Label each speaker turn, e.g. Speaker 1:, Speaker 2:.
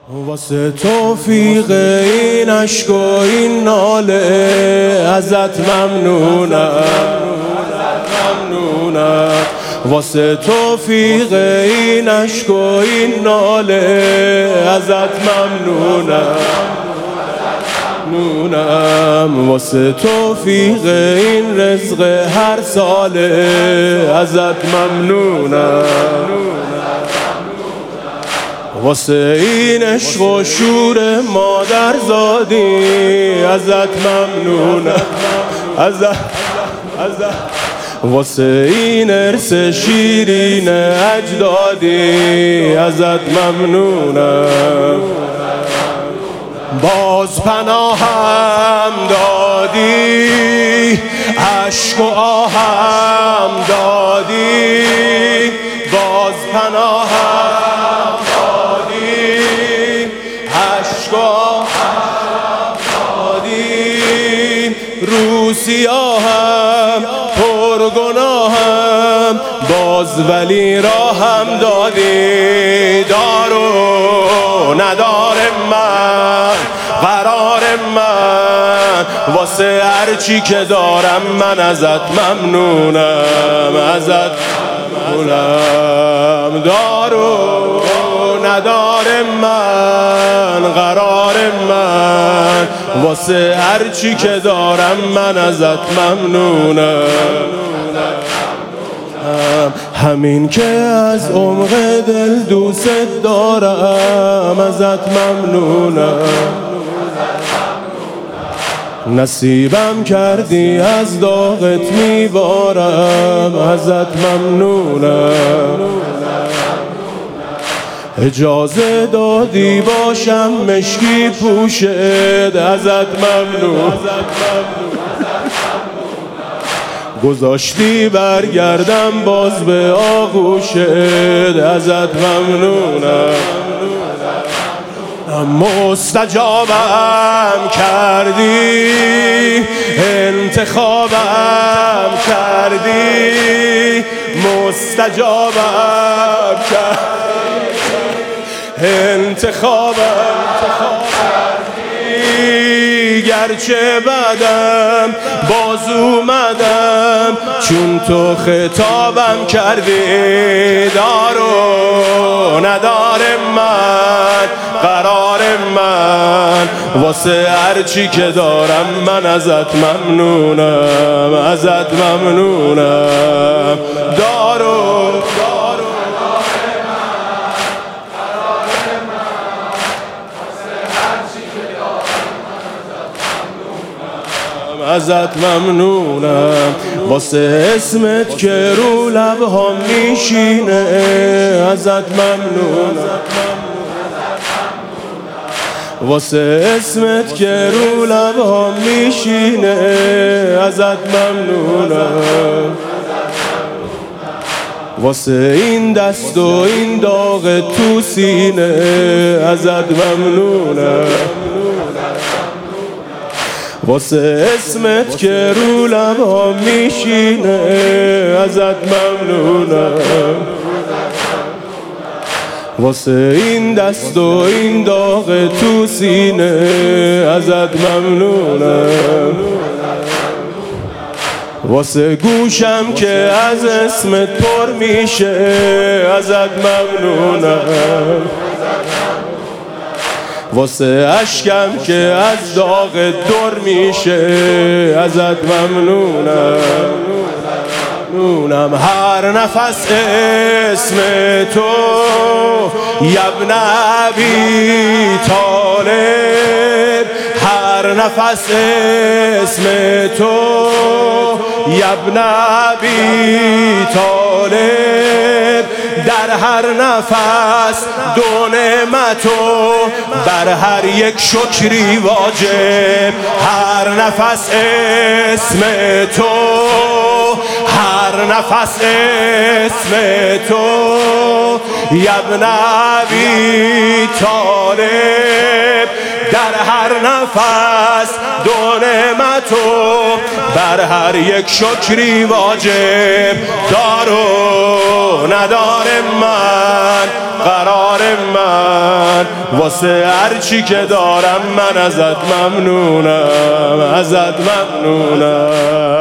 Speaker 1: واسه توفیق این عشق و این ناله ازت ممنونم، واسه توفیق این عشق و این ناله ازت ممنونم، واسه توفیق این رزق هر ساله ازت ممنونم، واسه این عشق و شور مادر زادی ازت ممنونم، واسه این ارث شیرین اجدادی ازت ممنونم. باز پناهم دادی، عشق و آهم دادی، باز پناهم دادی، عشق و آهم دادی، رو سیاهم پرگناهم باز ولی راهم دادی. دار و ندار من قرار من، واسه هرچی که دارم من ازت ممنونم، دار و ندار من قرار من، واسه هرچی که دارم من ازت ممنونم. همین که از عمق دل دوست دارم ازت ممنونم، نصیبم کردی از داغت میبارم ازت ممنونم، اجازه دادی باشم مشکی پوشت ازت ممنون، گذاشتی برگردم باز به آغوشت ازت ممنونم. مستجابم کردی، انتخابم کردی، مستجابم کردی، انتخابم کردی، گرچه بعدم باز اومدم چون تو خطابم کردی. دار و ندار من قرار من، واسه هرچی که دارم من ازت ممنونم، دار و ازت ممنونم، واسه اسمت که رو لبها میشینه ازت ممنونم، واسه اسمت که رو لبها میشینه ازت ممنونم، واسه این دست و این داغ تو سینه ازت ممنونم، واسه اسمت که رو لبها میشینه ازت ممنونم، واسه این دست و این داغ تو سینه ازت ممنونم، واسه گوشم که از اسمت پر میشه ازت ممنونم، واسه اشکم که از داغ در میشه ازت ممنونم، هر نفس اسم تو ابن ابی طالب، هر نفس اسم تو ابن ابی طالب، در هر نفس دو نعمتو بر هر یک شکری واجب، هر نفس اسم تو، هر نفس اسم تو ابن ابی طالب، در هر نفس دو نعمتو، بر هر یک شکری واجب دار و ندار من، قرار من واسه هرچی که دارم من ازت ممنونم، ازت ممنونم.